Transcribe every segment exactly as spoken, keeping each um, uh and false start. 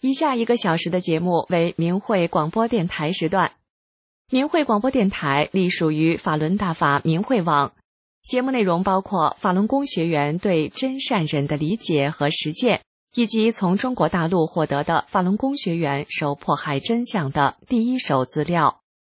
以下一个小时的节目为明慧广播电台时段。明慧广播电台隶属于法轮大法明慧网，节目内容包括法轮功学员对真善忍的理解和实践，以及从中国大陆获得的法轮功学员受迫害真相的第一手资料。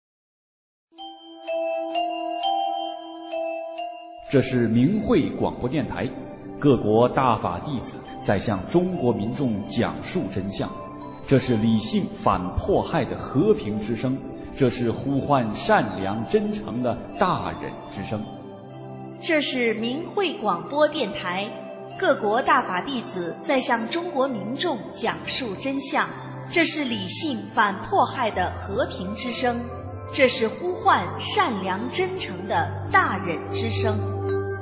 这是明慧广播电台，各国大法弟子在向中国民众讲述真相，这是理性反迫害的和平之声，这是呼唤善良真诚的大忍之声。 这是明慧广播电台，各国大法弟子在向中国民众讲述真相，这是理性反迫害的和平之声，这是呼唤善良真诚的大忍之声。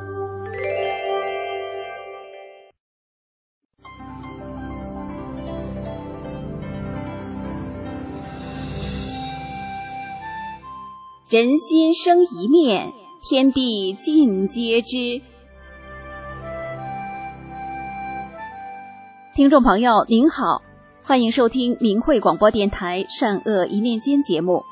人心生一念，天地尽皆知。听众朋友您好，欢迎收听明慧广播电台善恶一念间节目。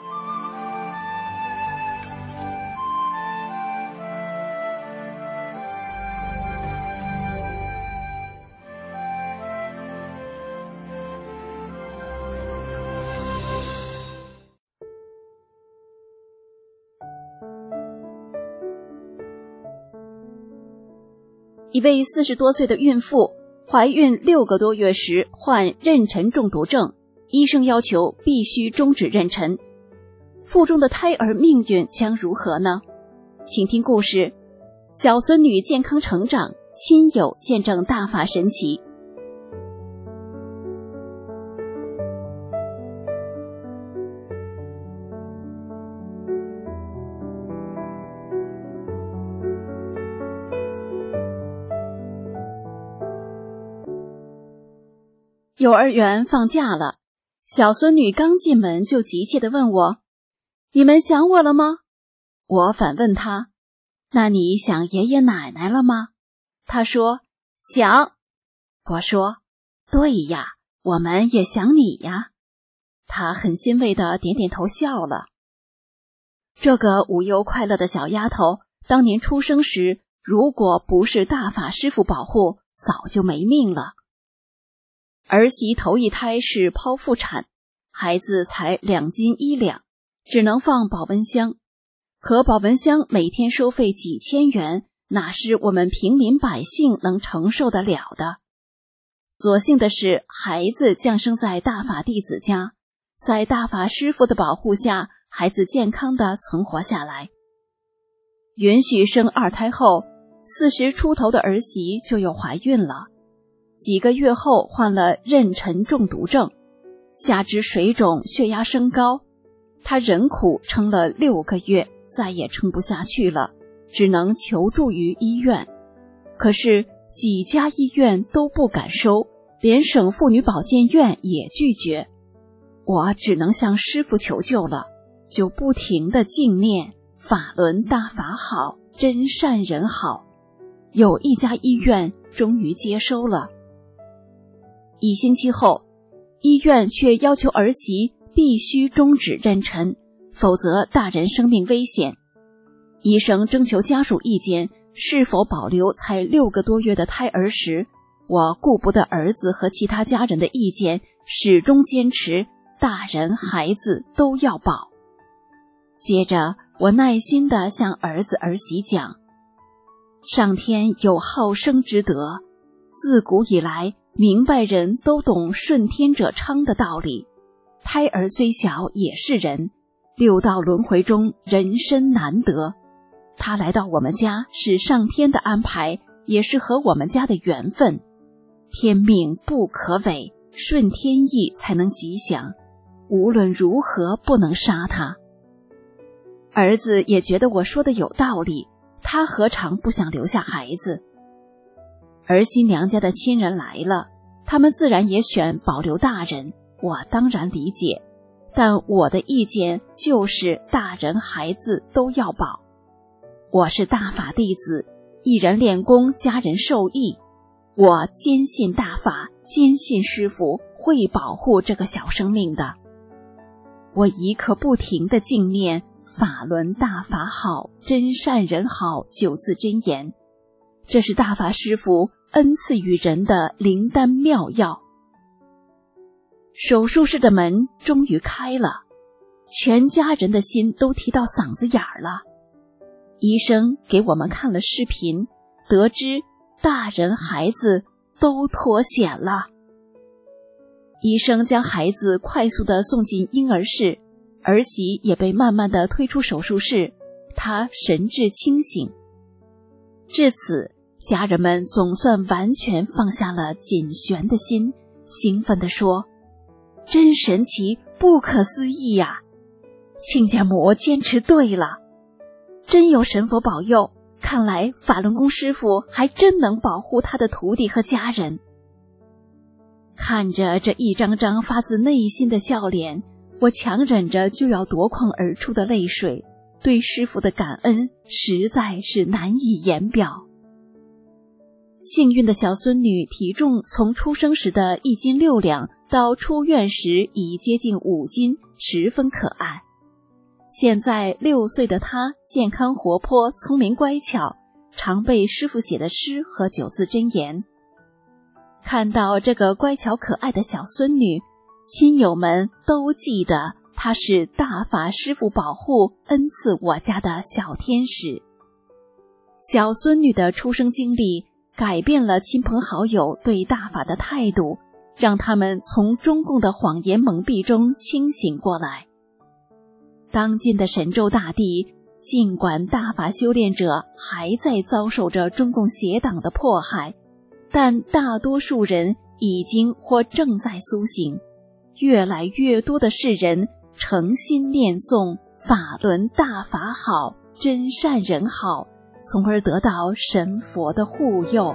一位四十多岁的孕妇怀孕六个多月时患妊娠中毒症，医生要求必须终止妊娠。腹中的胎儿命运将如何呢？请听故事：小孙女健康成长，亲友见证大法神奇。幼儿园放假了，小孙女刚进门就急切地问我：“你们想我了吗？”我反问她：“那你想爷爷奶奶了吗？”她说：“想。”我说：“对呀，我们也想你呀。”她很欣慰地点点头笑了。这个无忧快乐的小丫头，当年出生时，如果不是大法师父保护，早就没命了。儿媳头一胎是剖腹产，孩子才两斤一两，只能放保温箱。可保温箱每天收费几千元，哪是我们平民百姓能承受得了的？所幸的是，孩子降生在大法弟子家，在大法师父的保护下，孩子健康地存活下来。允许生二胎后，四十出头的儿媳就又怀孕了。几个月后患了妊娠中毒症，下肢水肿，血压升高，她忍苦撑了六个月，再也撑不下去了，只能求助于医院。可是几家医院都不敢收，连省妇女保健院也拒绝。我只能向师父求救了，就不停地静念法轮大法好，真善人好。有一家医院终于接收了。一星期后，医院却要求儿媳必须终止妊娠，否则大人生命危险。医生征求家属意见，是否保留才六个多月的胎儿时，我顾不得儿子和其他家人的意见，始终坚持大人孩子都要保。接着我耐心地向儿子儿媳讲，上天有好生之德，自古以来明白人都懂顺天者昌的道理，胎儿虽小也是人，六道轮回中人身难得，他来到我们家是上天的安排，也是和我们家的缘分，天命不可违，顺天意才能吉祥，无论如何不能杀他。儿子也觉得我说的有道理，他何尝不想留下孩子。儿媳娘家的亲人来了，他们自然也选保留大人，我当然理解，但我的意见就是大人孩子都要保。我是大法弟子，一人练功，家人受益。我坚信大法，坚信师父， 会保护这个小生命的。我一刻不停地静念法轮大法好，真善人好九字真言，这是大法师父恩赐予人的灵丹妙药。手术室的门终于开了，全家人的心都提到嗓子眼儿了。医生给我们看了视频，得知大人孩子都脱险了。医生将孩子快速地送进婴儿室，儿媳也被慢慢地推出手术室，她神志清醒。至此，家人们总算完全放下了紧悬的心，兴奋地说：真神奇，不可思议呀！亲家母坚持对了，真有神佛保佑，看来法轮功师傅还真能保护他的徒弟和家人。看着这一张张发自内心的笑脸，我强忍着就要夺眶而出的泪水，对师父的感恩实在是难以言表。幸运的小孙女体重从出生时的一斤六两到出院时已接近五斤，十分可爱。现在六岁的她健康活泼，聪明乖巧，常背师父写的诗和九字真言。看到这个乖巧可爱的小孙女，亲友们都记得她是大法师父保护恩赐我家的小天使。小孙女的出生经历改变了亲朋好友对大法的态度，让他们从中共的谎言蒙蔽中清醒过来。当今的神州大地，尽管大法修炼者还在遭受着中共邪党的迫害，但大多数人已经或正在苏醒，越来越多的世人诚心念诵法轮大法好，真善人好，从而得到神佛的护佑。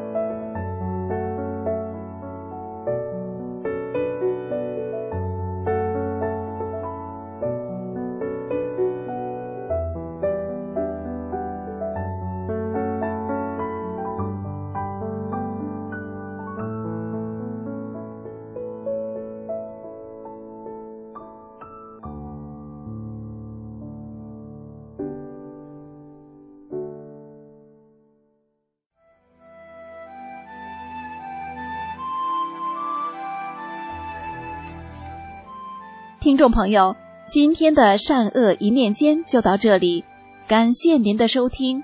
听众朋友，今天的善恶一念间就到这里，感谢您的收听。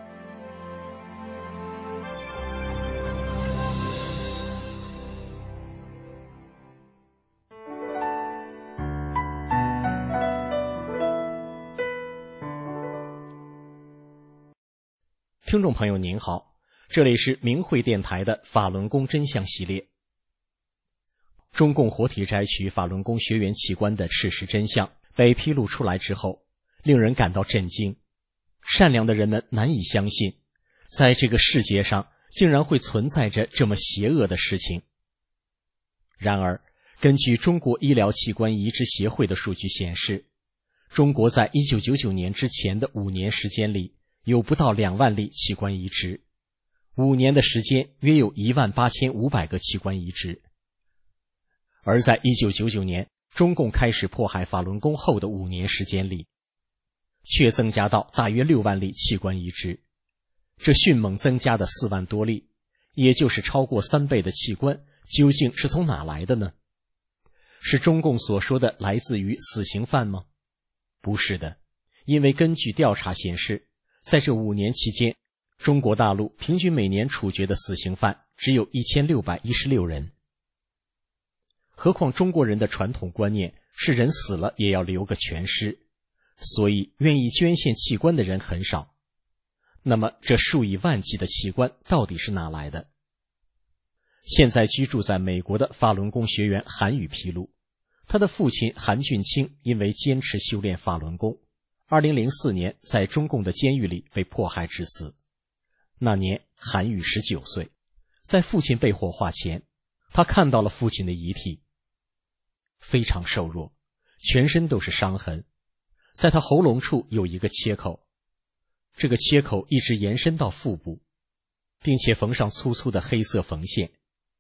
听众朋友您好，这里是明慧电台的法轮功真相系列。中共活体摘取法轮功学员器官的事实真相被披露出来之后，令人感到震惊。善良的人们难以相信，在这个世界上竟然会存在着这么邪恶的事情。然而，根据中国医疗器官移植协会的数据显示，中国在一九九九年之前的五年时间里，有不到两万例器官移植，五年的时间约有一万八千五百个器官移植。而在一九九九年中共开始迫害法轮功后的五年时间里，却增加到大约六万例器官移植，这迅猛增加的四万多例，也就是超过三倍的器官，究竟是从哪来的呢？是中共所说的来自于死刑犯吗？不是的，因为根据调查显示，在这五年期间，中国大陆平均每年处决的死刑犯只有一千六百一十六人。何况中国人的传统观念是人死了也要留个全尸，所以愿意捐献器官的人很少。那么这数以万计的器官到底是哪来的？现在居住在美国的法轮功学员韩宇披露，他的父亲韩俊清因为坚持修炼法轮功，二零零四年在中共的监狱里被迫害致死。那年韩宇十九岁，在父亲被火化前，他看到了父亲的遗体，非常瘦弱，全身都是伤痕，在他喉咙处有一个切口，这个切口一直延伸到腹部，并且缝上粗粗的黑色缝线。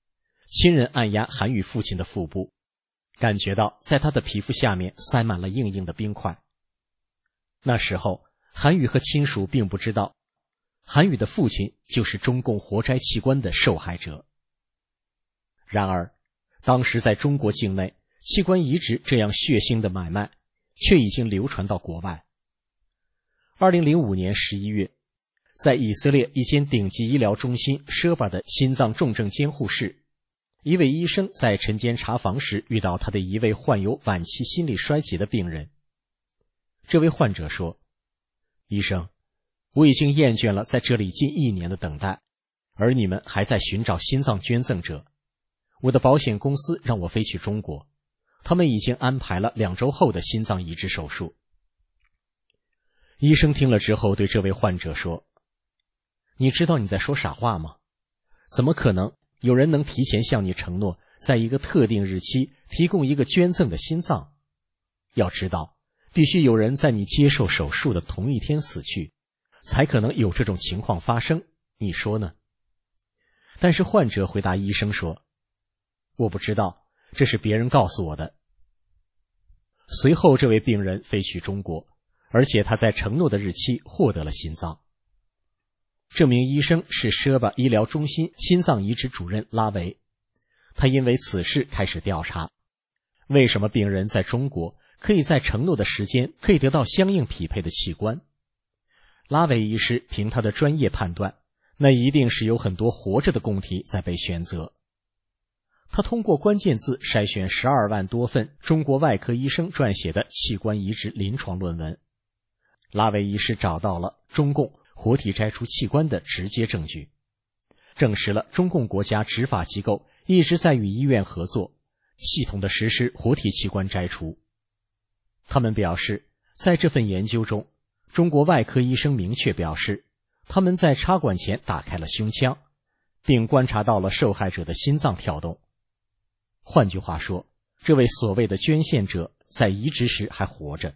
亲人按压韩宇父亲的腹部，感觉到在他的皮肤下面塞满了硬硬的冰块。那时候韩宇和亲属并不知道，韩宇的父亲就是中共活摘器官的受害者。然而当时在中国境内，器官移植这样血腥的买卖却已经流传到国外。二零零五年十一月，在以色列一间顶级医疗中心舍巴的心脏重症监护室，一位医生在晨间查房时遇到他的一位患有晚期心力衰竭的病人。这位患者说，医生，我已经厌倦了在这里近一年的等待，而你们还在寻找心脏捐赠者。我的保险公司让我飞去中国，他们已经安排了两周后的心脏移植手术。医生听了之后对这位患者说，你知道你在说傻话吗？怎么可能有人能提前向你承诺，在一个特定日期提供一个捐赠的心脏？要知道，必须有人在你接受手术的同一天死去，才可能有这种情况发生，你说呢？但是患者回答医生说，我不知道，这是别人告诉我的。随后这位病人飞去中国，而且他在承诺的日期获得了心脏。这名医生是舍巴医疗中心心脏移植主任拉维，他因为此事开始调查，为什么病人在中国可以在承诺的时间可以得到相应匹配的器官。拉维医师凭他的专业判断，那一定是有很多活着的供体在被选择。他通过关键字筛选十二万多份中国外科医生撰写的器官移植临床论文，拉维医师找到了中共活体摘除器官的直接证据，证实了中共国家执法机构一直在与医院合作，系统地实施活体器官摘除。他们表示，在这份研究中，中国外科医生明确表示，他们在插管前打开了胸腔，并观察到了受害者的心脏跳动。换句话说，这位所谓的捐献者在移植时还活着。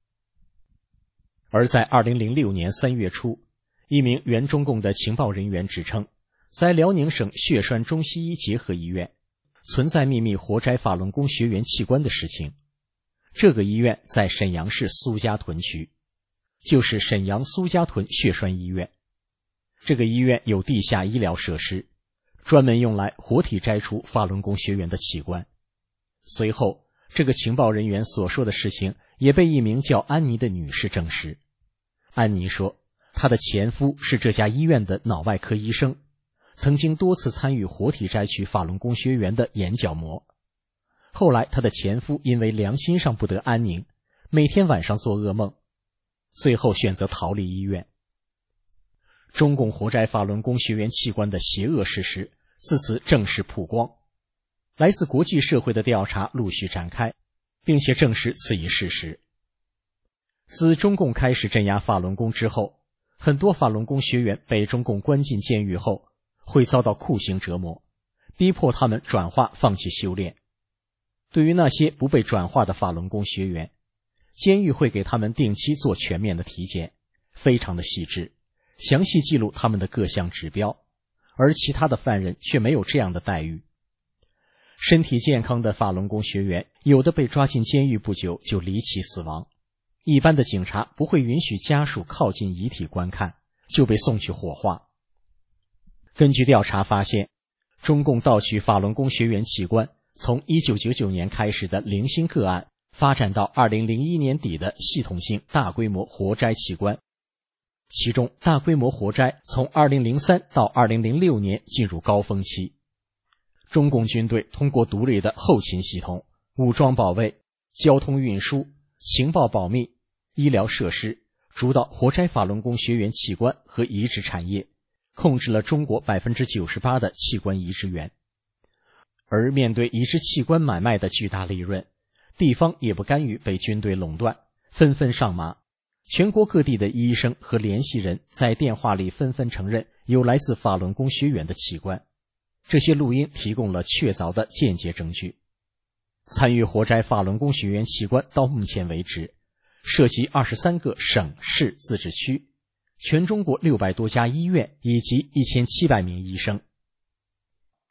而在二零零六年三月初，一名原中共的情报人员指称，在辽宁省血栓中西医结合医院存在秘密活摘法轮功学员器官的事情。这个医院在沈阳市苏家屯区，就是沈阳苏家屯血栓医院。这个医院有地下医疗设施，专门用来活体摘除法轮功学员的器官。随后，这个情报人员所说的事情也被一名叫安妮的女士证实。安妮说，她的前夫是这家医院的脑外科医生，曾经多次参与活体摘取法轮功学员的眼角膜。后来她的前夫因为良心上不得安宁，每天晚上做噩梦，最后选择逃离医院。中共活摘法轮功学员器官的邪恶事实自此正式曝光，来自国际社会的调查陆续展开，并且证实此一事实。自中共开始镇压法轮功之后，很多法轮功学员被中共关进监狱后，会遭到酷刑折磨，逼迫他们转化放弃修炼。对于那些不被转化的法轮功学员，监狱会给他们定期做全面的体检，非常的细致，详细记录他们的各项指标，而其他的犯人却没有这样的待遇。身体健康的法轮功学员，有的被抓进监狱不久就离奇死亡，一般的警察不会允许家属靠近遗体观看，就被送去火化。根据调查发现，中共盗取法轮功学员器官，从一九九九年开始的零星个案，发展到二零零一年底的系统性大规模活摘器官。其中大规模活摘从二零零三到二零零六年进入高峰期。中共军队通过独立的后勤系统、武装保卫、交通运输、情报保密、医疗设施，主导活摘法轮功学员器官和移植产业，控制了中国 百分之九十八 的器官移植源。而面对移植器官买卖的巨大利润，地方也不甘于被军队垄断，纷纷上马。全国各地的医生和联系人在电话里纷纷承认有来自法轮功学员的器官，这些录音提供了确凿的间接证据。参与活摘法轮功学员器官到目前为止，涉及二十三个省市自治区，全中国六百多家医院以及一千七百名医生。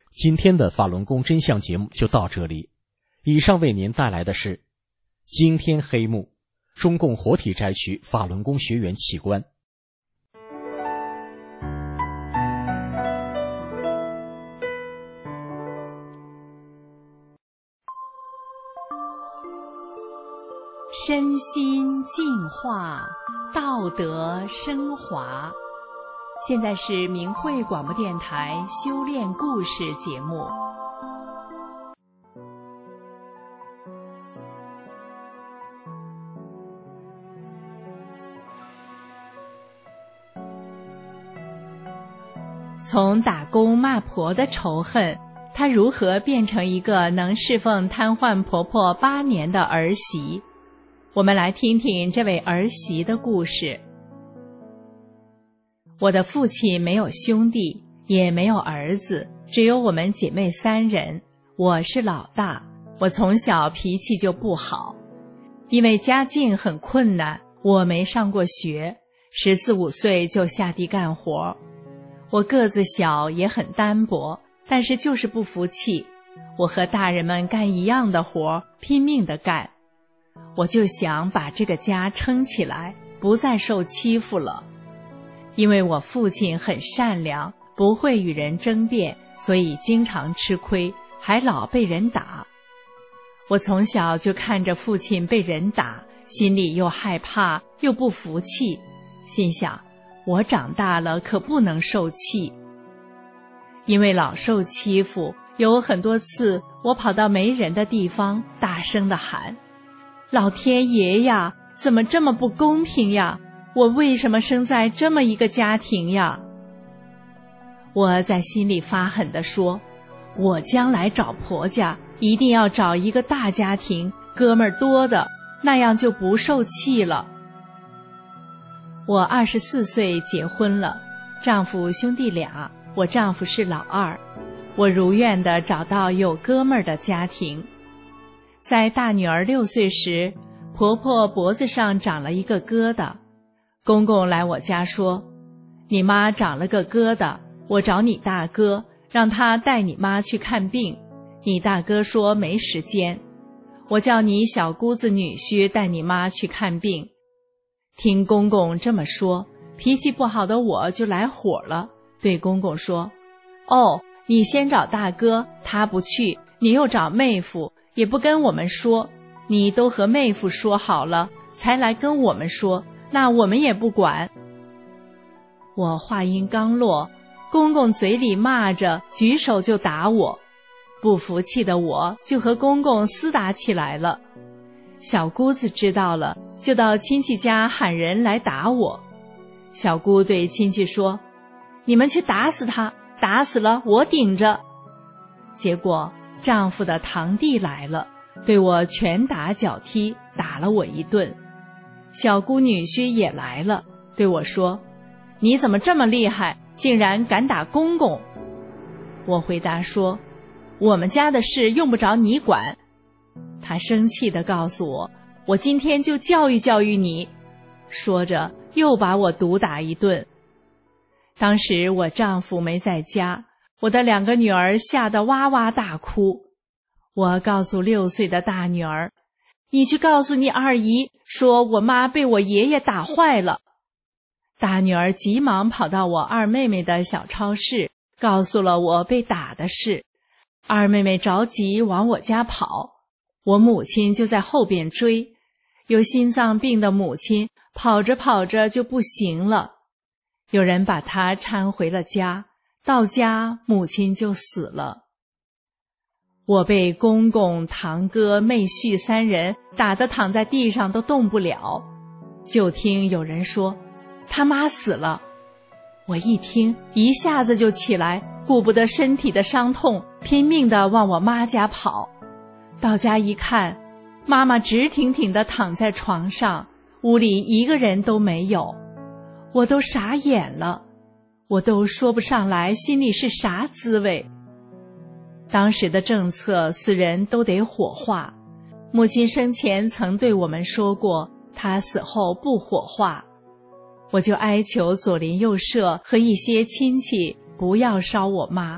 今天的法轮功真相节目就到这里。以上为您带来的是惊天黑幕，中共活体摘取法轮功学员器官。 身心净化，道德升华。现在是明慧广播电台修炼故事节目。从打工骂婆的仇恨，她如何变成一个能侍奉瘫痪婆婆八年的儿媳？我们来听听这位儿媳的故事。我的父亲没有兄弟，也没有儿子，只有我们姐妹三人。我是老大，我从小脾气就不好。因为家境很困难，我没上过学，十四五岁就下地干活。我个子小，也很单薄，但是就是不服气。我和大人们干一样的活，拼命地干。我就想把这个家撑起来，不再受欺负了。因为我父亲很善良，不会与人争辩，所以经常吃亏，还老被人打。我从小就看着父亲被人打，心里又害怕又不服气，心想我长大了可不能受气。因为老受欺负，有很多次我跑到没人的地方，大声地喊：老天爷呀，怎么这么不公平呀？我为什么生在这么一个家庭呀？我在心里发狠地说，我将来找婆家一定要找一个大家庭，哥们儿多的，那样就不受气了。我二十四岁结婚了，丈夫兄弟俩，我丈夫是老二。我如愿地找到有哥们儿的家庭。在大女儿六岁时，婆婆脖子上长了一个疙瘩。公公来我家说，你妈长了个疙瘩，我找你大哥，让他带你妈去看病。你大哥说没时间，我叫你小姑子女婿带你妈去看病。听公公这么说，脾气不好的我就来火了，对公公说，哦，你先找大哥，他不去，你又找妹夫，也不跟我们说，你都和妹夫说好了，才来跟我们说，那我们也不管。我话音刚落，公公嘴里骂着，举手就打我。不服气的我就和公公厮打起来了。小姑子知道了，就到亲戚家喊人来打我。小姑对亲戚说，你们去打死他，打死了我顶着。结果丈夫的堂弟来了，对我拳打脚踢，打了我一顿。小姑女婿也来了，对我说，你怎么这么厉害，竟然敢打公公？我回答说，我们家的事用不着你管。他生气地告诉我，我今天就教育教育你。说着又把我毒打一顿。当时我丈夫没在家，我的两个女儿吓得哇哇大哭。我告诉六岁的大女儿，你去告诉你二姨，说我妈被我爷爷打坏了。大女儿急忙跑到我二妹妹的小超市，告诉了我被打的事。二妹妹着急往我家跑，我母亲就在后边追。有心脏病的母亲跑着跑着就不行了，有人把她搀回了家，到家母亲就死了。我被公公、堂哥、妹婿三人打得躺在地上都动不了，就听有人说他妈死了。我一听一下子就起来，顾不得身体的伤痛，拼命地往我妈家跑。到家一看，妈妈直挺挺地躺在床上，屋里一个人都没有。我都傻眼了，我都说不上来心里是啥滋味。当时的政策，死人都得火化。母亲生前曾对我们说过，她死后不火化。我就哀求左邻右舍和一些亲戚不要烧我妈，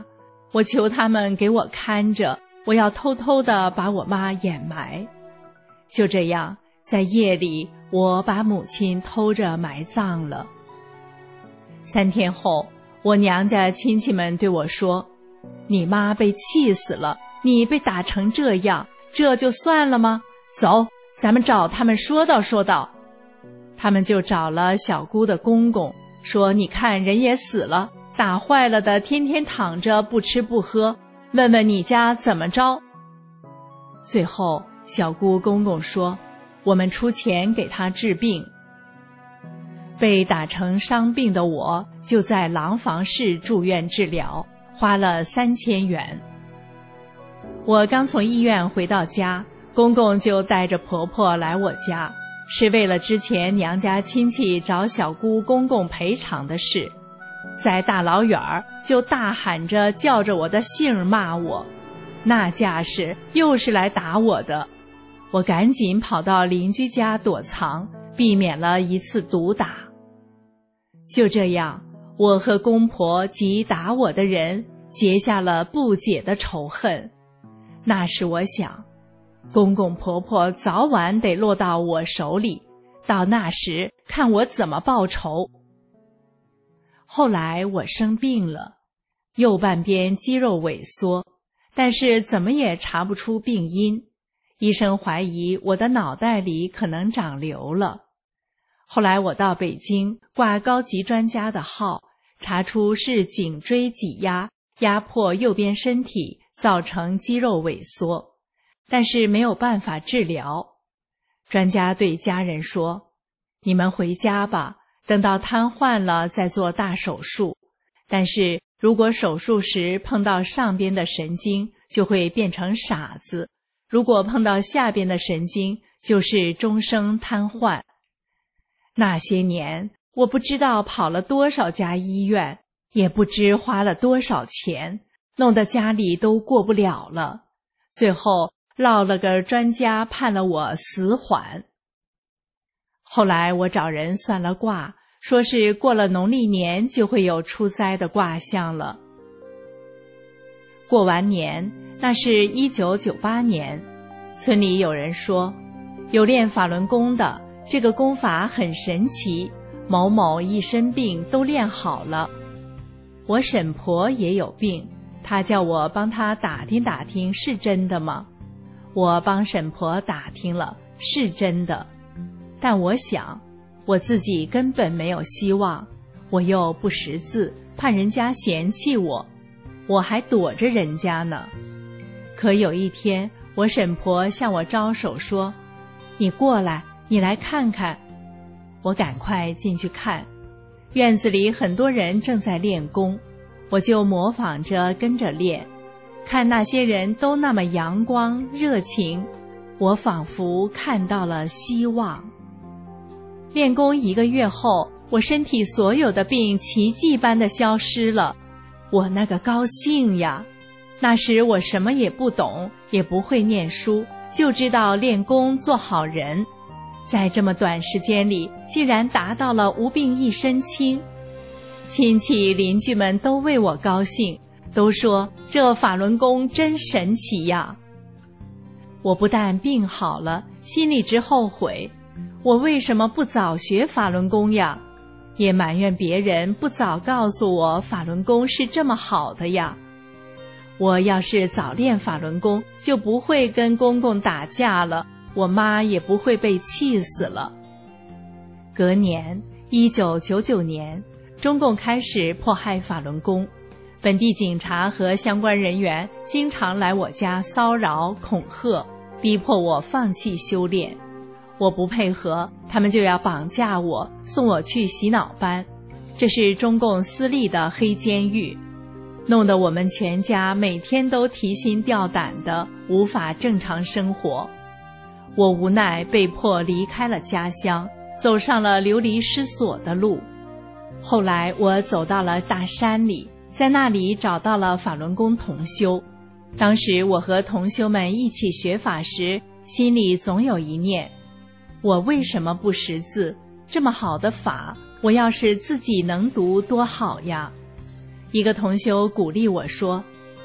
我求他们给我看着，我要偷偷地把我妈掩埋。就这样，在夜里，我把母亲偷着埋葬了。三天后，我娘家亲戚们对我说，你妈被气死了，你被打成这样，这就算了吗？走，咱们找他们说道说道。他们就找了小姑的公公，说你看人也死了，打坏了的天天躺着不吃不喝，问问你家怎么着。最后小姑公公说，我们出钱给他治病。被打成伤病的我就在廊坊市住院治疗，花了三千元。我刚从医院回到家，公公就带着婆婆来我家，是为了之前娘家亲戚找小姑公公赔偿的事。在大老远儿就大喊着叫着我的姓骂我，那架势又是来打我的。我赶紧跑到邻居家躲藏，避免了一次毒打。就这样，我和公婆及打我的人结下了不解的仇恨。那时我想，公公婆婆早晚得落到我手里，到那时看我怎么报仇。后来我生病了，右半边肌肉萎缩，但是怎么也查不出病因。医生怀疑我的脑袋里可能长瘤了。后来我到北京挂高级专家的号，查出是颈椎挤压压迫右边身体，造成肌肉萎缩，但是没有办法治疗。专家对家人说，你们回家吧，等到瘫痪了再做大手术，但是如果手术时碰到上边的神经，就会变成傻子，如果碰到下边的神经，就是终生瘫痪。那些年，我不知道跑了多少家医院，也不知花了多少钱，弄得家里都过不了了。最后落了个专家判了我死缓。后来我找人算了卦，说是过了农历年就会有出灾的卦象了。过完年，那是一九九八年，村里有人说，有练法轮功的，这个功法很神奇，某某一身病都练好了。我婶婆也有病，她叫我帮她打听打听是真的吗？我帮婶婆打听了，是真的。但我想，我自己根本没有希望，我又不识字，怕人家嫌弃我，我还躲着人家呢。可有一天，我婶婆向我招手说，你过来，你来看看。我赶快进去看，院子里很多人正在练功，我就模仿着跟着练，看那些人都那么阳光热情，我仿佛看到了希望。练功一个月后，我身体所有的病奇迹般的消失了，我那个高兴呀！那时我什么也不懂，也不会念书，就知道练功做好人。在这么短时间里，竟然达到了无病一身轻。亲戚邻居们都为我高兴，都说这法轮功真神奇呀。我不但病好了，心里直后悔，我为什么不早学法轮功呀？也埋怨别人不早告诉我法轮功是这么好的呀。我要是早练法轮功，就不会跟公公打架了，我妈也不会被气死了。隔年一九九九年，中共开始迫害法轮功，本地警察和相关人员经常来我家骚扰恐吓，逼迫我放弃修炼。我不配合，他们就要绑架我，送我去洗脑班，这是中共私立的黑监狱，弄得我们全家每天都提心吊胆的，无法正常生活。我无奈被迫离开了家乡，走上了流离失所的路。后来我走到了大山里，在那里找到了法轮功同修。当时我和同修们一起学法时，心里总有一念，我为什么不识字？这么好的法，我要是自己能读多好呀！一个同修鼓励我说，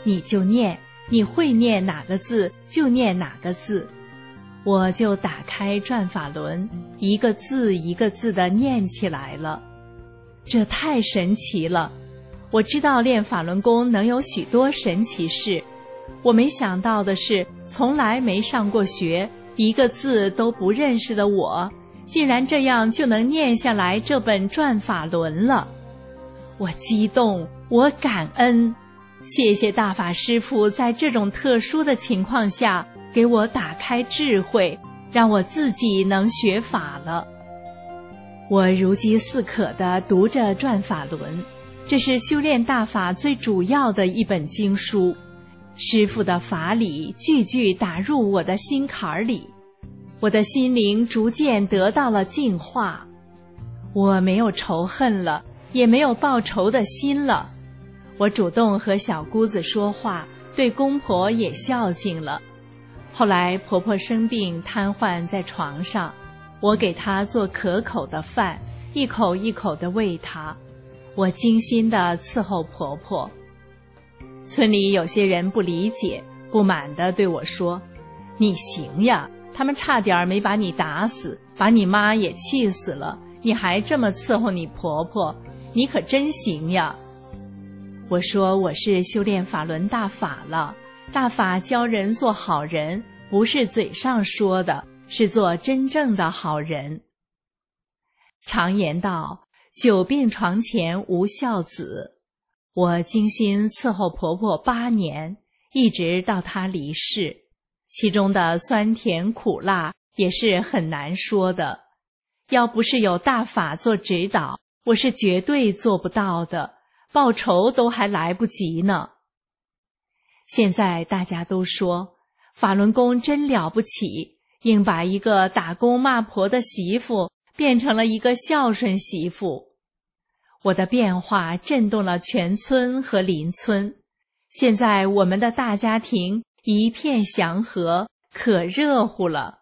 你就念，你会念哪个字就念哪个字。我就打开转法轮，一个字一个字地念起来了。这太神奇了！我知道练法轮功能有许多神奇事，我没想到的是，从来没上过学，一个字都不认识的我，竟然这样就能念下来这本转法轮了。我激动，我感恩，谢谢大法师父在这种特殊的情况下给我打开智慧，让我自己能学法了。我如饥似渴地读着转法轮，这是修炼大法最主要的一本经书，师父的法理句句打入我的心坎里，我的心灵逐渐得到了净化。我没有仇恨了，也没有报仇的心了。我主动和小姑子说话，对公婆也孝敬了。后来婆婆生病瘫痪在床上，我给她做可口的饭，一口一口地喂她。我精心地伺候婆婆。村里有些人不理解，不满地对我说：“你行呀，他们差点没把你打死，把你妈也气死了，你还这么伺候你婆婆，你可真行呀。”我说我是修炼法轮大法了，大法教人做好人，不是嘴上说的，是做真正的好人。常言道，久病床前无孝子。我精心伺候婆婆八年，一直到她离世，其中的酸甜苦辣也是很难说的。要不是有大法做指导，我是绝对做不到的，报仇都还来不及呢。现在大家都说法轮功真了不起，硬把一个打工骂婆的媳妇变成了一个孝顺媳妇。我的变化震动了全村和邻村，现在我们的大家庭一片祥和，可热乎了。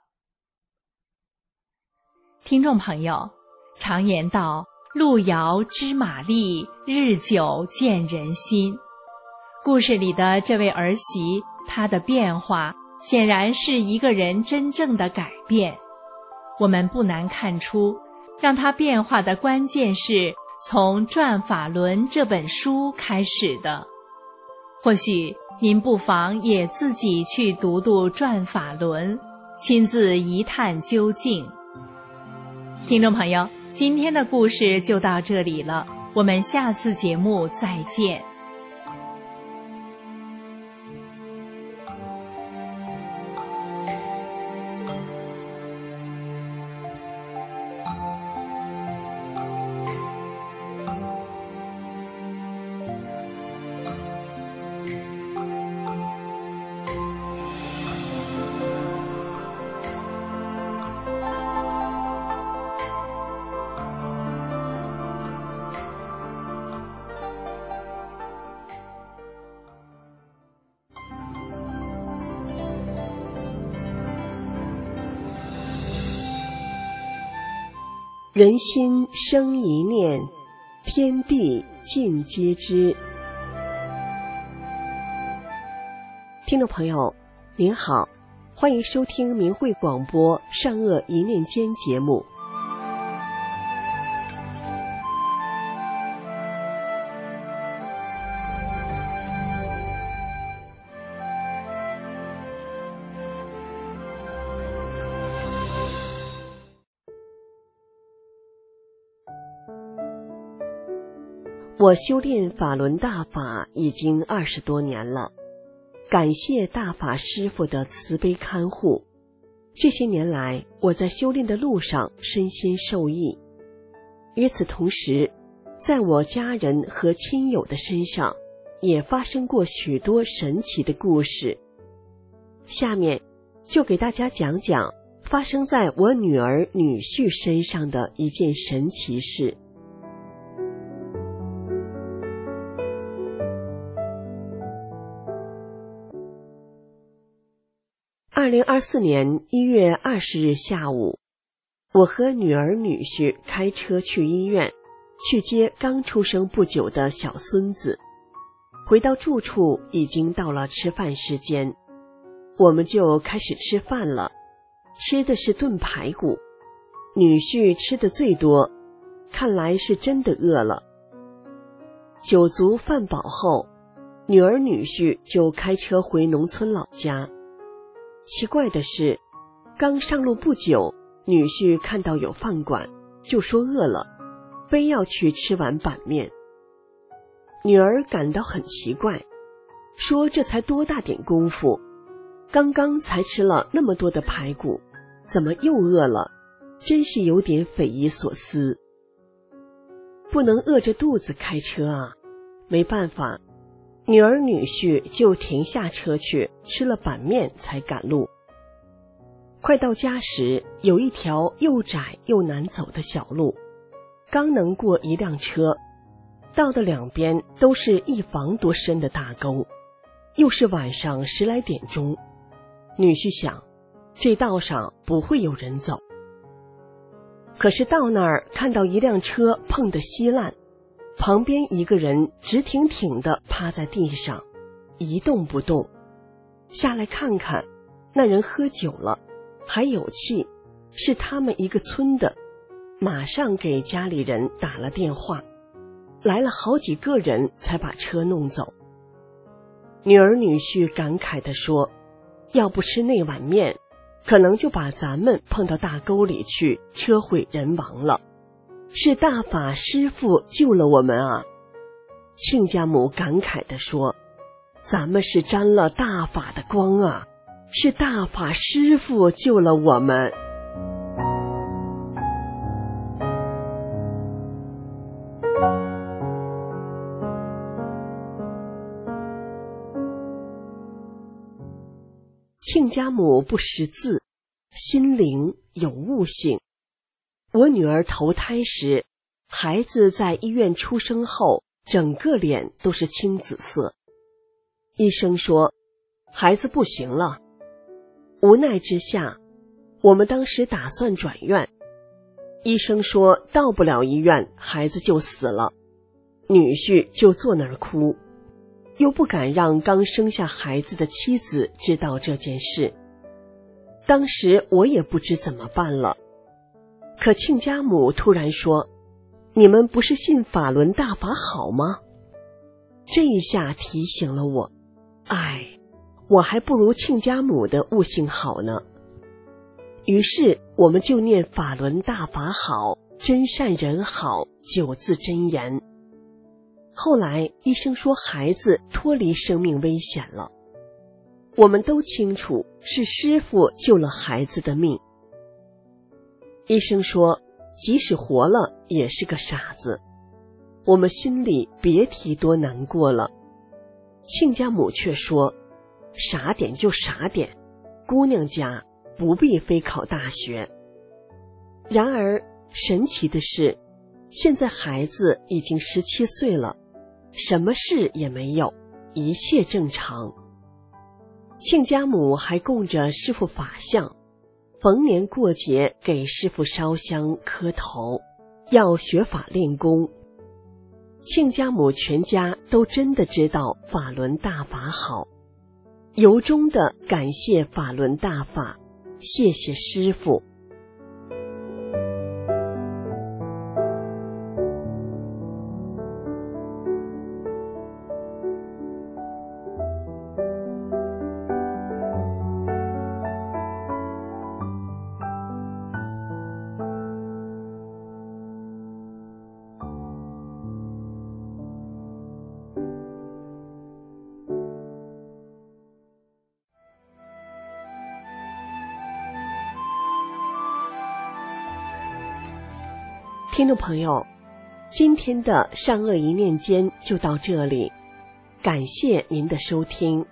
听众朋友，常言道，路遥知马力，日久见人心。故事里的这位儿媳，她的变化显然是一个人真正的改变。我们不难看出，让她变化的关键是从《转法轮》这本书开始的。或许您不妨也自己去读读《转法轮》，亲自一探究竟。听众朋友，今天的故事就到这里了，我们下次节目再见。 人心生一念，天地尽皆知。听众朋友您好，欢迎收听明慧广播善恶一念间节目。我修炼法轮大法已经二十多年了，感谢大法师父的慈悲看护。这些年来，我在修炼的路上身心受益。与此同时，在我家人和亲友的身上，也发生过许多神奇的故事。下面就给大家讲讲发生在我女儿女婿身上的一件神奇事。二零二四年一月二十日下午，我和女儿女婿开车去医院，去接刚出生不久的小孙子。 回到住处已经到了吃饭时间，我们就开始吃饭了，吃的是炖排骨。女婿吃的最多，看来是真的饿了。酒足饭饱后，女儿女婿就开车回农村老家。奇怪的是，刚上路不久，女婿看到有饭馆，就说饿了，非要去吃碗板面。女儿感到很奇怪，说这才多大点功夫，刚刚才吃了那么多的排骨，怎么又饿了？真是有点匪夷所思。不能饿着肚子开车啊，没办法，女儿女婿就停下车去吃了板面才赶路。快到家时，有一条又窄又难走的小路，刚能过一辆车，道的两边都是一房多深的大沟，又是晚上十来点钟。女婿想，这道上不会有人走。可是到那儿看到一辆车碰得稀烂，旁边一个人直挺挺地趴在地上，一动不动。下来看看，那人喝酒了，还有气，是他们一个村的，马上给家里人打了电话，来了好几个人才把车弄走。女儿女婿感慨地说，要不吃那碗面，可能就把咱们碰到大沟里去，车毁人亡了。是大法师父救了我们啊！亲家母感慨地说，咱们是沾了大法的光啊，是大法师父救了我们。亲家母不识字，心灵有悟性。我女儿投胎时，孩子在医院出生后，整个脸都是青紫色。医生说，孩子不行了。无奈之下，我们当时打算转院。医生说，到不了医院，孩子就死了。女婿就坐那儿哭，又不敢让刚生下孩子的妻子知道这件事。当时我也不知怎么办了。可亲家母突然说，你们不是信法轮大法好吗？这一下提醒了我，哎，我还不如亲家母的悟性好呢。于是我们就念法轮大法好，真善人好九字真言。后来医生说孩子脱离生命危险了，我们都清楚是师父救了孩子的命。医生说，即使活了也是个傻子。我们心里别提多难过了。亲家母却说，傻点就傻点，姑娘家不必非考大学。然而神奇的是，现在孩子已经十七岁了，什么事也没有，一切正常。亲家母还供着师父法像，逢年过节给师父烧香磕头，要学法练功。亲家母全家都真的知道法轮大法好，由衷的感谢法轮大法，谢谢师父。听众朋友，今天的善恶一念间就到这里，感谢您的收听。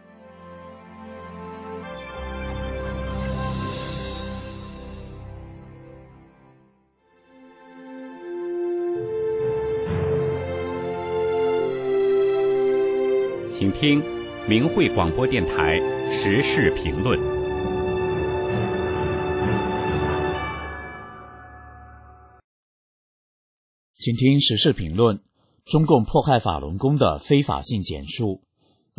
请听明慧广播电台时事评论。 请听时事评论：中共迫害法轮功的非法性简述，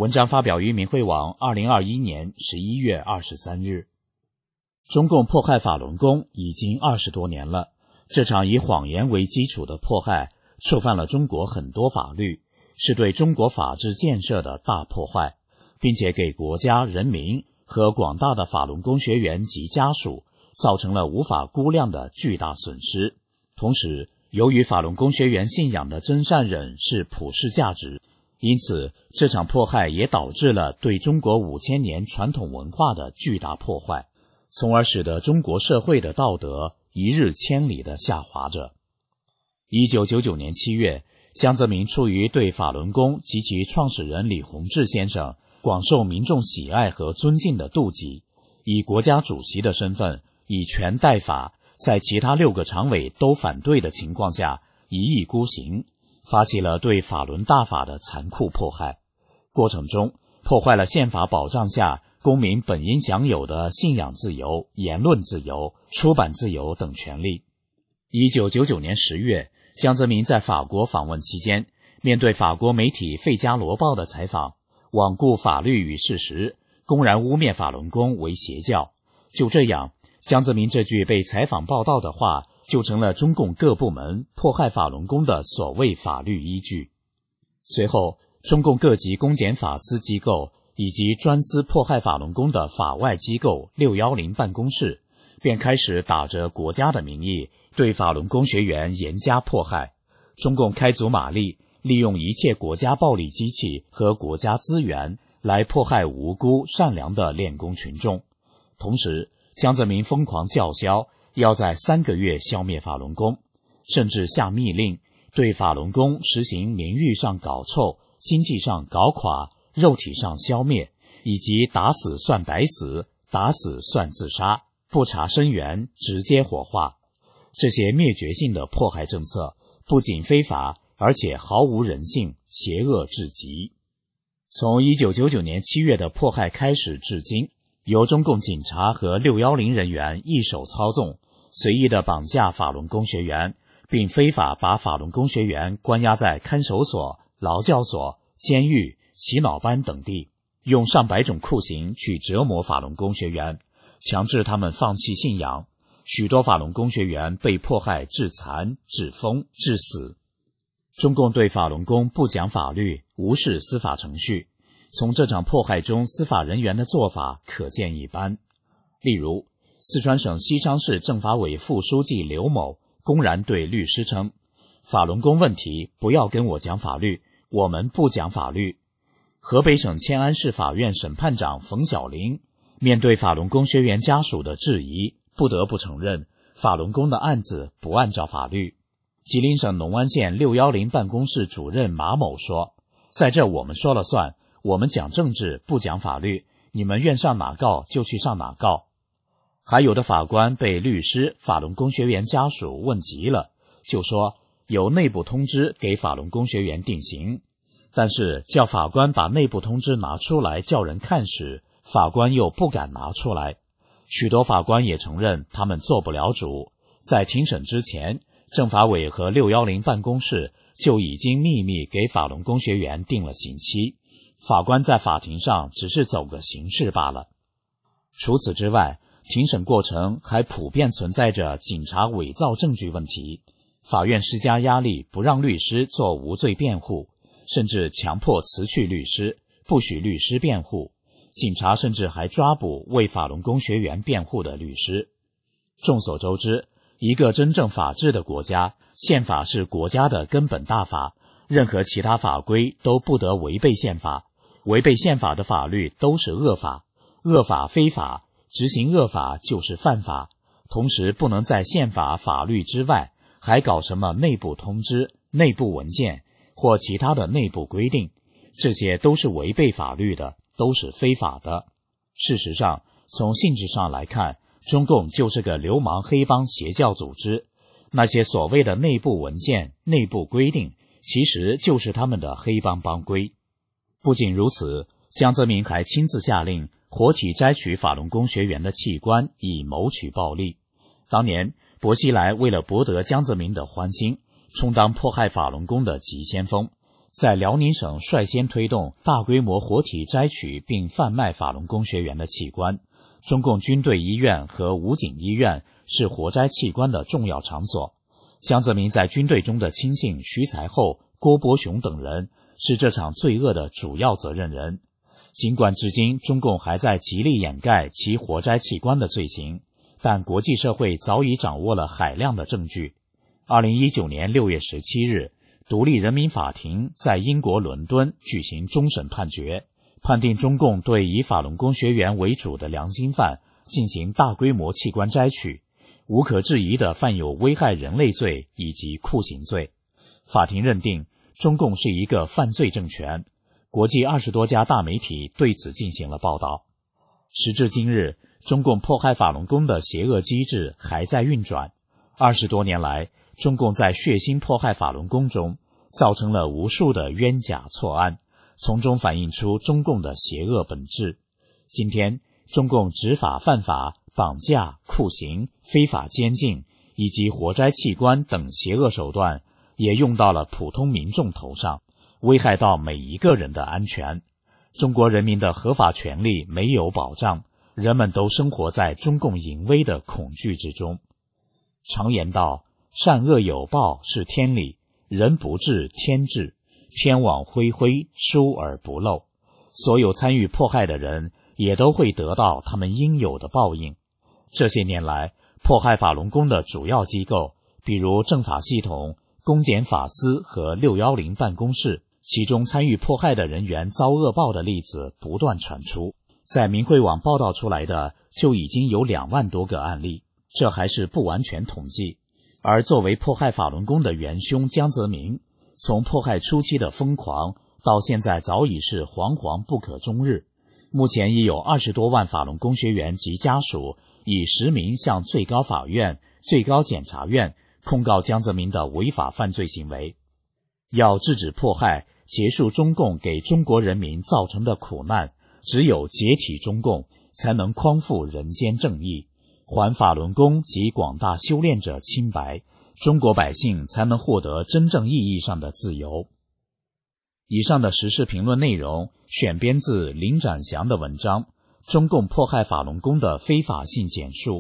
文章发表于明慧网二零二一年十一月二十三日。中共迫害法轮功已经二十多年了，这场以谎言为基础的迫害触犯了中国很多法律，是对中国法治建设的大破坏，并且给国家、人民和广大的法轮功学员及家属造成了无法估量的巨大损失。同时，由于法轮功学员信仰的真善忍是普世价值，因此这场迫害也导致了对中国五千年传统文化的巨大破坏，从而使得中国社会的道德一日千里地下滑着。一九九九年七月，江泽民出于对法轮功及其创始人李洪志先生广受民众喜爱和尊敬的妒忌，以国家主席的身份以权代法，在其他六个常委都反对的情况下一意孤行，发起了对法轮大法的残酷迫害，过程中破坏了宪法保障下公民本应享有的信仰自由、言论自由、出版自由等权利。一九九九年十月，江泽民在法国访问期间，面对法国媒体《费加罗报》的采访，罔顾法律与事实，公然污蔑法轮功为邪教。就这样，江泽民这句被采访报道的话就成了中共各部门迫害法轮功的所谓法律依据。随后，中共各级公检法司机构以及专司迫害法轮功的法外机构六一零办公室便开始打着国家的名义对法轮功学员严加迫害。中共开足马力，利用一切国家暴力机器和国家资源来迫害无辜善良的练功群众。同时，江泽民疯狂叫嚣要在三个月消灭法轮功，甚至下密令对法轮功实行名誉上搞臭、经济上搞垮、肉体上消灭，以及打死算白死、打死算自杀，不查生源直接火化。这些灭绝性的迫害政策不仅非法，而且毫无人性，邪恶至极。从一九九九年七月的迫害开始至今，由中共警察和六一零人员一手操纵，随意地绑架法轮功学员，并非法把法轮功学员关押在看守所、劳教所、监狱、洗脑班等地，用上百种酷刑去折磨法轮功学员，强制他们放弃信仰。许多法轮功学员被迫害致残、致疯、致死。中共对法轮功不讲法律，无视司法程序，从这场迫害中司法人员的做法可见一斑。例如，四川省西昌市政法委副书记刘某公然对律师称，法轮功问题不要跟我讲法律，我们不讲法律。河北省迁安市法院审判长冯小林面对法轮功学员家属的质疑，不得不承认法轮功的案子不按照法律。吉林省农安县六一零办公室主任马某说，在这我们说了算，我们讲政治不讲法律，你们愿上哪告就去上哪告。还有的法官被律师、法轮功学员家属问急了，就说有内部通知给法轮功学员定刑，但是叫法官把内部通知拿出来叫人看时，法官又不敢拿出来。许多法官也承认他们做不了主，在庭审之前，政法委和六一零办公室就已经秘密给法轮功学员定了刑期，法官在法庭上只是走个形式罢了。除此之外，庭审过程还普遍存在着警察伪造证据问题，法院施加压力不让律师做无罪辩护，甚至强迫辞去律师，不许律师辩护。警察甚至还抓捕为法轮功学员辩护的律师。众所周知，一个真正法治的国家，宪法是国家的根本大法，任何其他法规都不得违背宪法，违背宪法的法律都是恶法，恶法非法，执行恶法就是犯法。同时不能在宪法法律之外还搞什么内部通知、内部文件或其他的内部规定，这些都是违背法律的，都是非法的。事实上，从性质上来看，中共就是个流氓黑帮邪教组织，那些所谓的内部文件、内部规定，其实就是他们的黑帮帮规。不仅如此，江泽民还亲自下令活体摘取法轮功学员的器官，以谋取暴利。当年，薄熙来为了博得江泽民的欢心，充当迫害法轮功的急先锋， 在辽宁省率先推动大规模活体摘取并贩卖法轮功学员的器官。中共军队医院和武警医院是活摘器官的重要场所。江泽民在军队中的亲信徐才厚、郭伯雄等人是这场罪恶的主要责任人。尽管至今中共还在极力掩盖其活摘器官的罪行，但国际社会早已掌握了海量的证据。二零一九年六月十七日，独立人民法庭在英国伦敦举行终审判决，判定中共对以法轮功学员为主的良心犯进行大规模器官摘取，无可置疑地犯有危害人类罪以及酷刑罪。法庭认定中共是一个犯罪政权，国际二十多家大媒体对此进行了报道。时至今日，中共迫害法轮功的邪恶机制还在运转。二十多年来，中共在血腥迫害法轮功中造成了无数的冤假错案，从中反映出中共的邪恶本质。今天，中共执法犯法、绑架、酷刑、非法监禁以及活摘器官等邪恶手段也用到了普通民众头上，危害到每一个人的安全。中国人民的合法权利没有保障，人们都生活在中共淫威的恐惧之中。常言道，善恶有报是天理，人不治天治，天网恢恢，疏而不漏。所有参与迫害的人也都会得到他们应有的报应。这些年来，迫害法轮功的主要机构，比如政法系统、公检法司和六一零办公室，其中参与迫害的人员遭恶报的例子不断传出。在明慧网报道出来的就已经有两万多个案例，这还是不完全统计。而作为迫害法轮功的元凶江泽民，从迫害初期的疯狂到现在早已是惶惶不可终日。目前已有二十多万法轮功学员及家属以实名向最高法院、最高检察院控告江泽民的违法犯罪行为。要制止迫害，结束中共给中国人民造成的苦难，只有解体中共，才能匡复人间正义，还法轮功及广大修炼者清白，中国百姓才能获得真正意义上的自由。以上的时事评论内容选编自林展祥的文章《中共迫害法轮功的非法性简述》。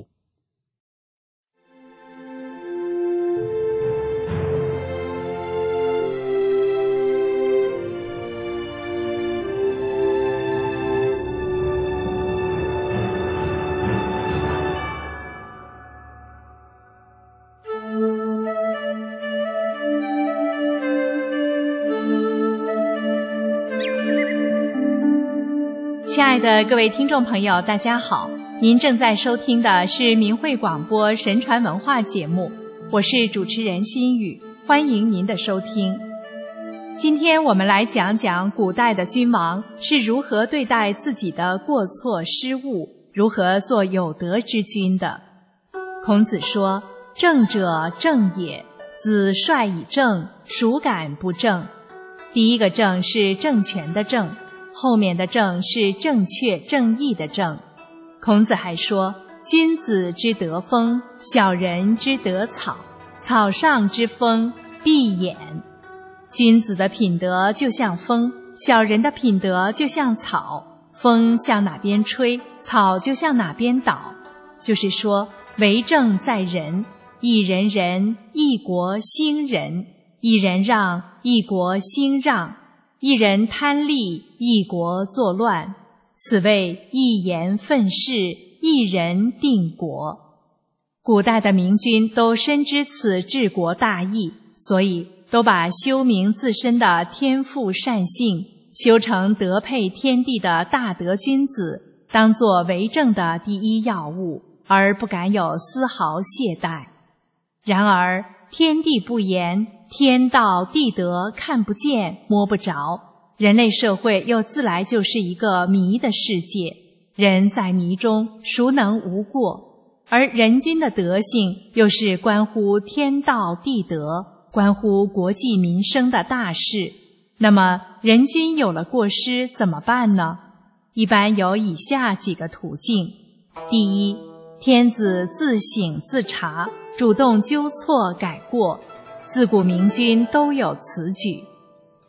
亲爱的各位听众朋友，大家好，您正在收听的是明慧广播神传文化节目，我是主持人心雨，欢迎您的收听。今天我们来讲讲古代的君王是如何对待自己的过错失误，如何做有德之君的。孔子说，正者正也，子帅以正，孰敢不正？第一个正是政权的正，后面的正是正确正义的正。孔子还说，君子之德风，小人之德草，草上之风必偃。君子的品德就像风，小人的品德就像草，风向哪边吹，草就向哪边倒。就是说，为政在人，一人仁，一国兴仁；一人让，一国兴让；一人贪利，一国作乱。此谓一言愤世，一人定国。古代的明君都深知此治国大义，所以都把修明自身的天赋善性，修成德配天地的大德君子，当作为政的第一要务，而不敢有丝毫懈怠。然而天地不言，天道地德看不见摸不着，人类社会又自来就是一个迷的世界，人在迷中孰能无过？而人君的德性又是关乎天道地德，关乎国计民生的大事。那么人君有了过失怎么办呢？一般有以下几个途径。第一，天子自省自察，主动纠错改过，自古明君都有此举。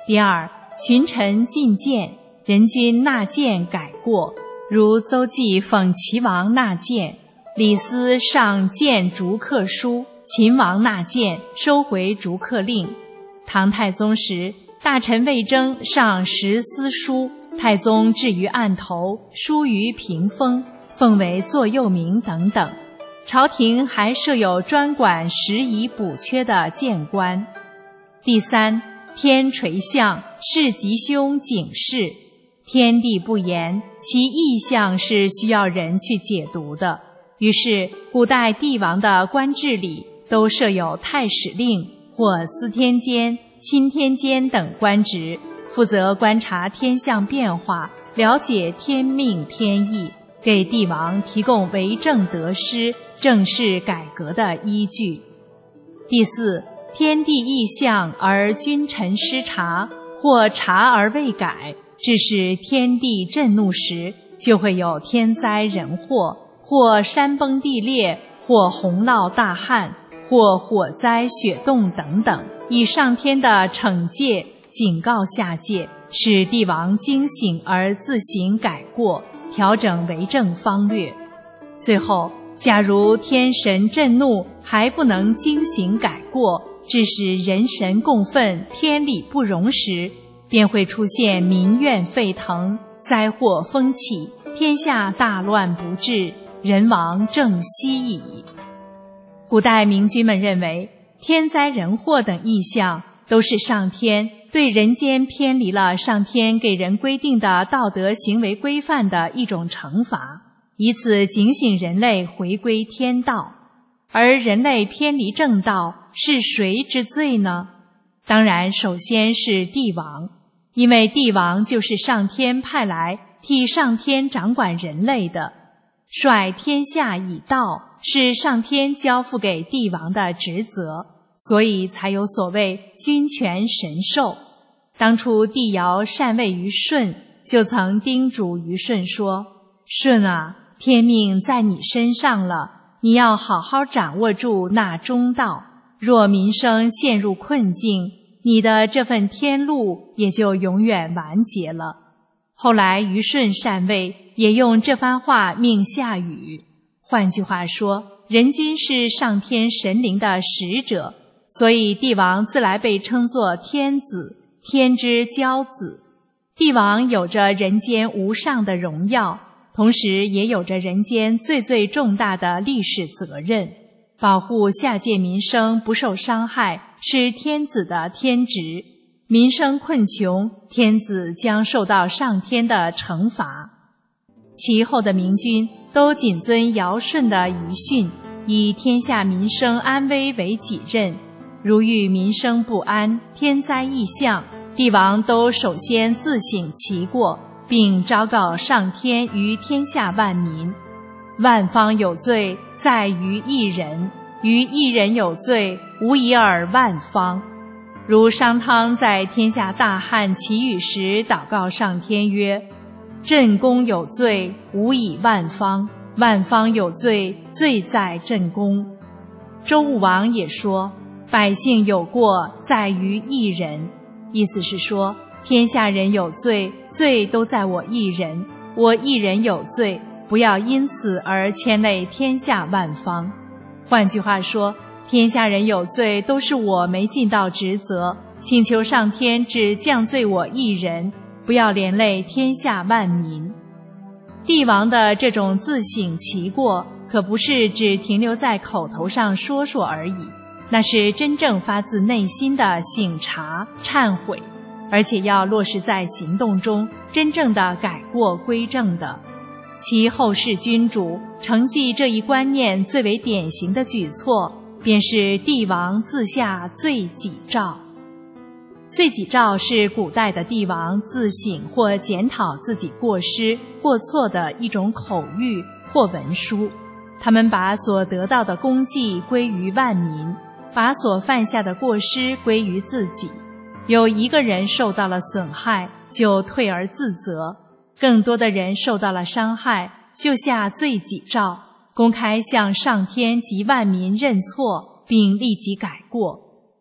第二，群臣进谏，人君纳谏改过，如邹忌讽齐王纳谏，李斯上谏逐客书，秦王纳谏收回逐客令。唐太宗时，大臣魏征上十思书，太宗置于案头，书于屏风，奉为座右铭等等。朝廷还设有专管时宜补缺的谏官。第三，天垂象，是吉凶警示。天地不言，其意象是需要人去解读的。于是古代帝王的官制里都设有太史令或司天监、钦天监等官职，负责观察天象变化，了解天命天意，给帝王提供为政得失、政事改革的依据。第四，天地异象而君臣失察，或察而未改，致使天地震怒时，就会有天灾人祸，或山崩地裂，或洪涝大旱，或火灾雪冻等等，以上天的惩戒警告下界，使帝王惊醒而自行改过，调整为政方略。最后，假如天神震怒还不能惊醒改过，致使人神共愤，天理不容时，便会出现民怨沸腾，灾祸风起，天下大乱不治，人亡政息矣。古代明君们认为，天灾人祸等异象都是上天对人间偏离了上天给人规定的道德行为规范的一种惩罚，以此警醒人类回归天道。而人类偏离正道，是谁之罪呢？当然首先是帝王，因为帝王就是上天派来替上天掌管人类的，率天下以道是上天交付给帝王的职责，所以才有所谓君权神授。当初帝尧禅位于舜，就曾叮嘱于舜说：舜啊，天命在你身上了，你要好好掌握住那中道，若民生陷入困境，你的这份天路也就永远完结了。后来于舜禅位，也用这番话命下雨。换句话说，人君是上天神灵的使者，所以帝王自来被称作天子，天之骄子。帝王有着人间无上的荣耀，同时也有着人间最最重大的历史责任。保护下界民生不受伤害，是天子的天职。民生困穷，天子将受到上天的惩罚。其后的明君都谨遵尧舜的遗训，以天下民生安危为己任。如遇民生不安、天灾异象，帝王都首先自省其过，并昭告上天于天下万民。万方有罪，在于一人；于一人有罪，无以尔万方。如商汤在天下大旱祈雨时祷告上天曰：朕公有罪，无以万方；万方有罪，罪在朕公。周武王也说：百姓有过，在于一人。意思是说，天下人有罪，罪都在我一人，我一人有罪，不要因此而牵累天下万方。换句话说，天下人有罪都是我没尽到职责，请求上天只降罪我一人，不要连累天下万民。帝王的这种自省其过，可不是只停留在口头上说说而已，那是真正发自内心的省察、忏悔，而且要落实在行动中，真正的改过归正的。其后世君主承继这一观念最为典型的举措，便是帝王自下罪己诏。罪己诏是古代的帝王自省或检讨自己过失、过错的一种口谕或文书。他们把所得到的功绩归于万民，把所犯下的过失归于自己。有一个人受到了损害，就退而自责；更多的人受到了伤害，就下罪己诏，公开向上天及万民认错，并立即改过。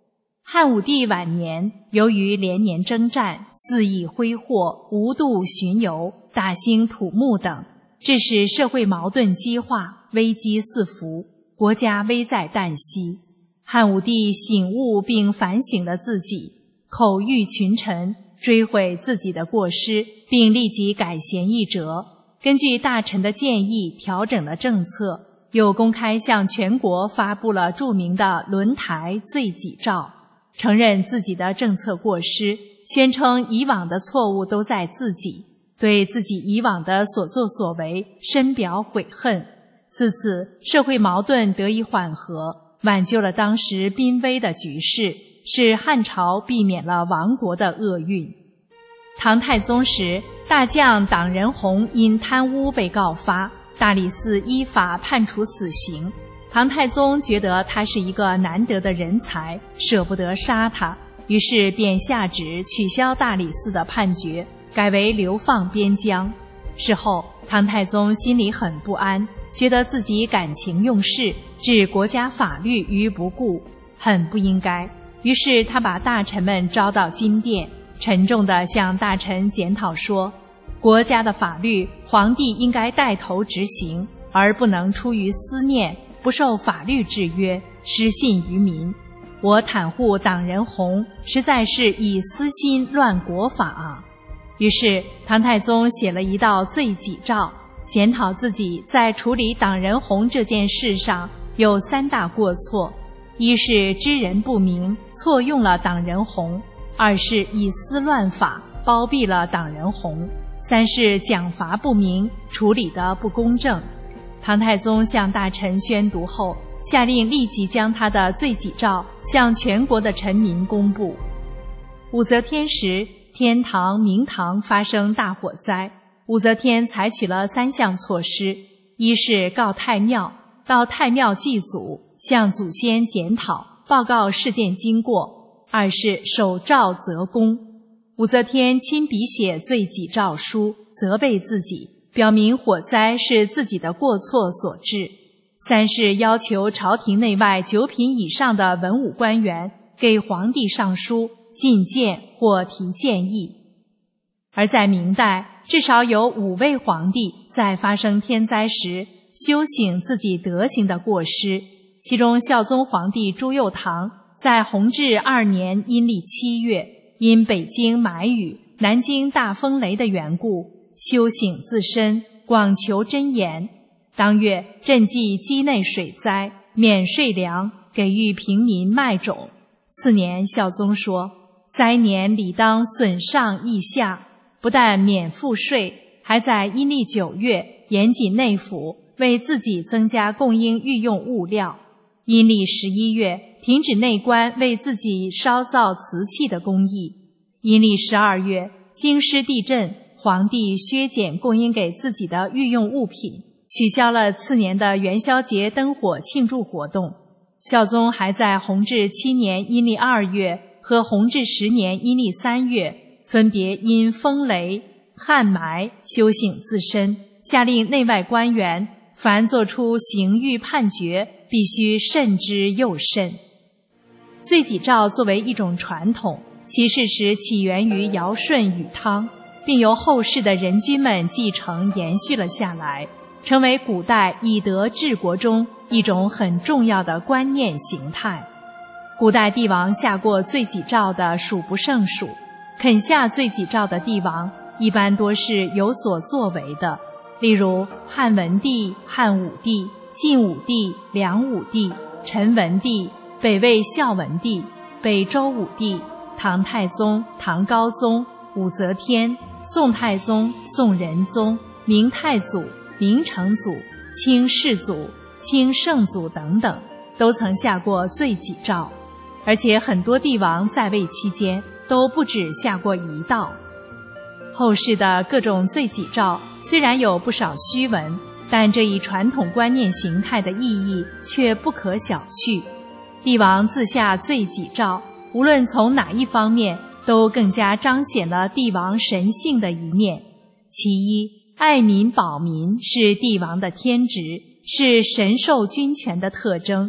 汉武帝晚年，由于连年征战，肆意挥霍，无度巡游，大兴土木等，致使社会矛盾激化，危机四伏，国家危在旦夕。汉武帝醒悟并反省了自己，口谕群臣，追悔自己的过失，并立即改弦易辙，根据大臣的建议调整了政策，又公开向全国发布了著名的轮台罪己诏，承认自己的政策过失，宣称以往的错误都在自己，对自己以往的所作所为深表悔恨。自此，社会矛盾得以缓和，挽救了当时濒危的局势，使汉朝避免了亡国的厄运。唐太宗时，大将党仁洪因贪污被告发，大理寺依法判处死刑。唐太宗觉得他是一个难得的人才，舍不得杀他，于是便下旨取消大理寺的判决，改为流放边疆。事后，唐太宗心里很不安，觉得自己感情用事，置国家法律于不顾，很不应该。于是他把大臣们招到金殿，沉重地向大臣检讨说，国家的法律，皇帝应该带头执行，而不能出于私念，不受法律制约，失信于民。我袒护党仁洪，实在是以私心乱国法啊。于是唐太宗写了一道罪己诏，检讨自己在处理党仁洪这件事上有三大过错：一是知人不明，错用了党仁洪；二是以私乱法，包庇了党仁洪；三是奖罚不明，处理得不公正。唐太宗向大臣宣读后，下令立即将他的罪己诏向全国的臣民公布。武则天时，天堂、明堂发生大火灾，武则天采取了三项措施：一是告太庙，到太庙祭祖，向祖先检讨，报告事件经过；二是守诏责公，武则天亲笔写罪己诏书，责备自己，表明火灾是自己的过错所致；三是要求朝廷内外九品以上的文武官员给皇帝上书进谏或提建议。而在明代，至少有五位皇帝在发生天灾时修醒自己德行的过失，其中孝宗皇帝朱佑樘在弘治二年阴历七月，因北京霾雨、南京大风雷的缘故，修醒自身，广求真言。当月赈济畿内水灾，免税粮，给予平民麦种。次年孝宗说，灾年理当损上益下，不但免赋税，还在阴历九月严谨内府，为自己增加供应御用物料。阴历十一月停止内官为自己烧造瓷器的工艺。阴历十二月京师地震，皇帝削减供应给自己的御用物品，取消了次年的元宵节灯火庆祝活动。孝宗还在弘治七年阴历二月和弘治十年阴历三月，分别因风雷、旱霾修醒自身，下令内外官员凡作出刑狱判决，必须慎之又慎。罪己诏作为一种传统，其事实起源于尧舜禹汤，并由后世的人君们继承延续了下来，成为古代以德治国中一种很重要的观念形态。古代帝王下过罪己诏的数不胜数，肯下罪己诏的帝王一般多是有所作为的，例如汉文帝、汉武帝、晋武帝、梁武帝、陈文帝、北魏孝文帝、北周武帝、唐太宗、唐高宗、武则天、宋太宗、宋仁宗、明太祖、明成祖、清世祖、清圣祖等等，都曾下过罪己诏，而且很多帝王在位期间都不止下过一道。后世的各种罪己诏虽然有不少虚文，但这一传统观念形态的意义却不可小觑。帝王自下罪己诏，无论从哪一方面，都更加彰显了帝王神性的一面。其一，爱民保民是帝王的天职，是神授君权的特征。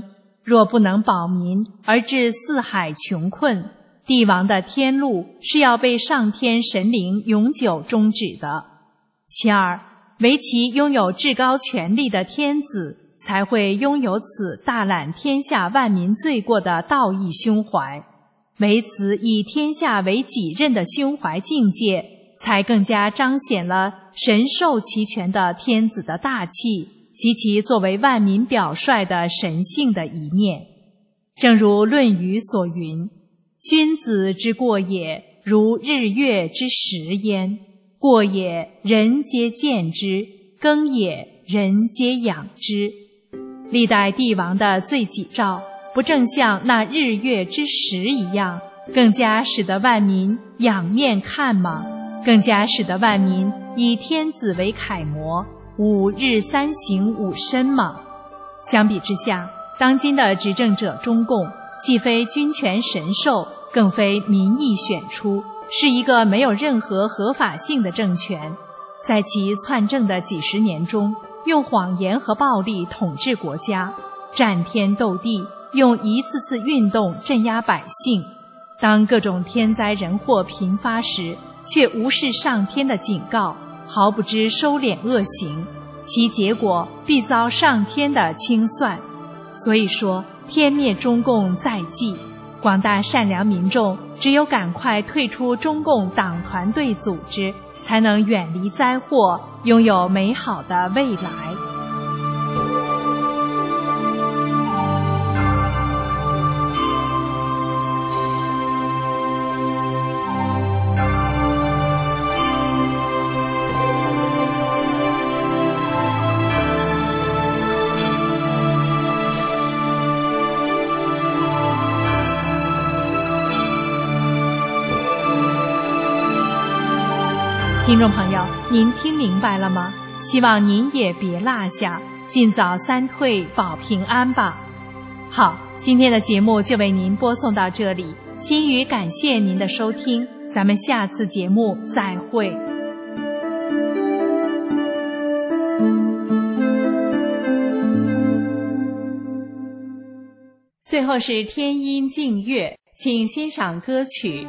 若不能保民而致四海穷困，帝王的天路是要被上天神灵永久终止的。其二，唯其拥有至高权力的天子，才会拥有此大揽天下万民罪过的道义胸怀。唯此以天下为己任的胸怀境界，才更加彰显了神授其权的天子的大气及其作为万民表率的神性的一面。正如《论语》所云：君子之过也，如日月之食焉。过也，人皆见之；耕也，人皆养之。历代帝王的罪己诏，不正像那日月之食一样，更加使得万民仰面看吗？更加使得万民以天子为楷模，五日三省吾身吗？相比之下，当今的执政者中共，既非君权神授，更非民意选出，是一个没有任何合法性的政权。在其篡政的几十年中，用谎言和暴力统治国家，战天斗地，用一次次运动镇压百姓。当各种天灾人祸频发时，却无视上天的警告，毫不知收敛恶行，其结果必遭上天的清算。所以说，天灭中共在即，广大善良民众只有赶快退出中共党团队组织，才能远离灾祸，拥有美好的未来。听众朋友，您听明白了吗？希望您也别落下，尽早三退保平安吧。好，今天的节目就为您播送到这里，心语感谢您的收听，咱们下次节目再会。最后是天音静乐，请欣赏歌曲。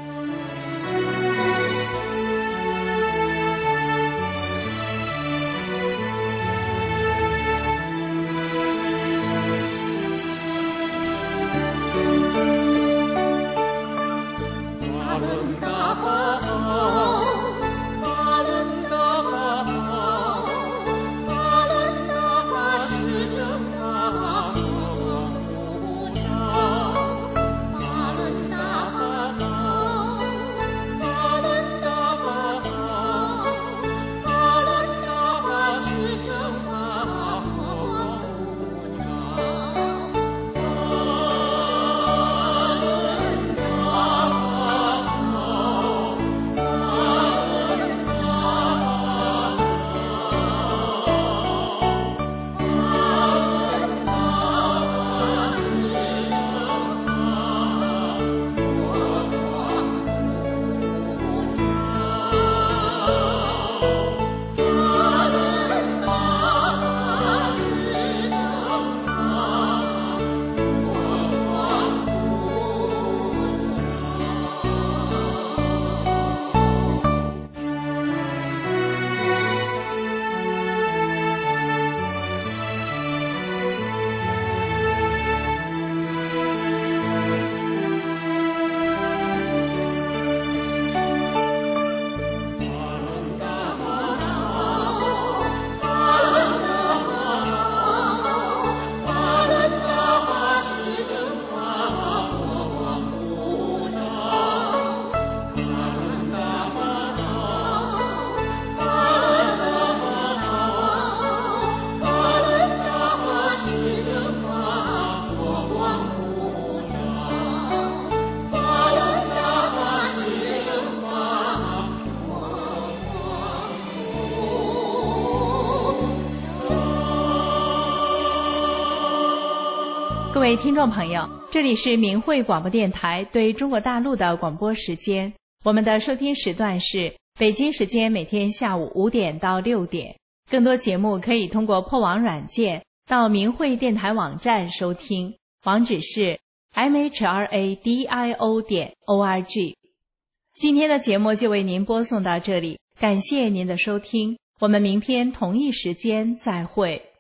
各位听众朋友，这里是明慧广播电台对中国大陆的广播时间，我们的收听时段是北京时间每天下午五点到六点。更多节目可以通过破网软件到明慧电台网站收听， 网址是 m h r a d i o 点 o r g。 今天的节目就为您播送到这里，感谢您的收听，我们明天同一时间再会。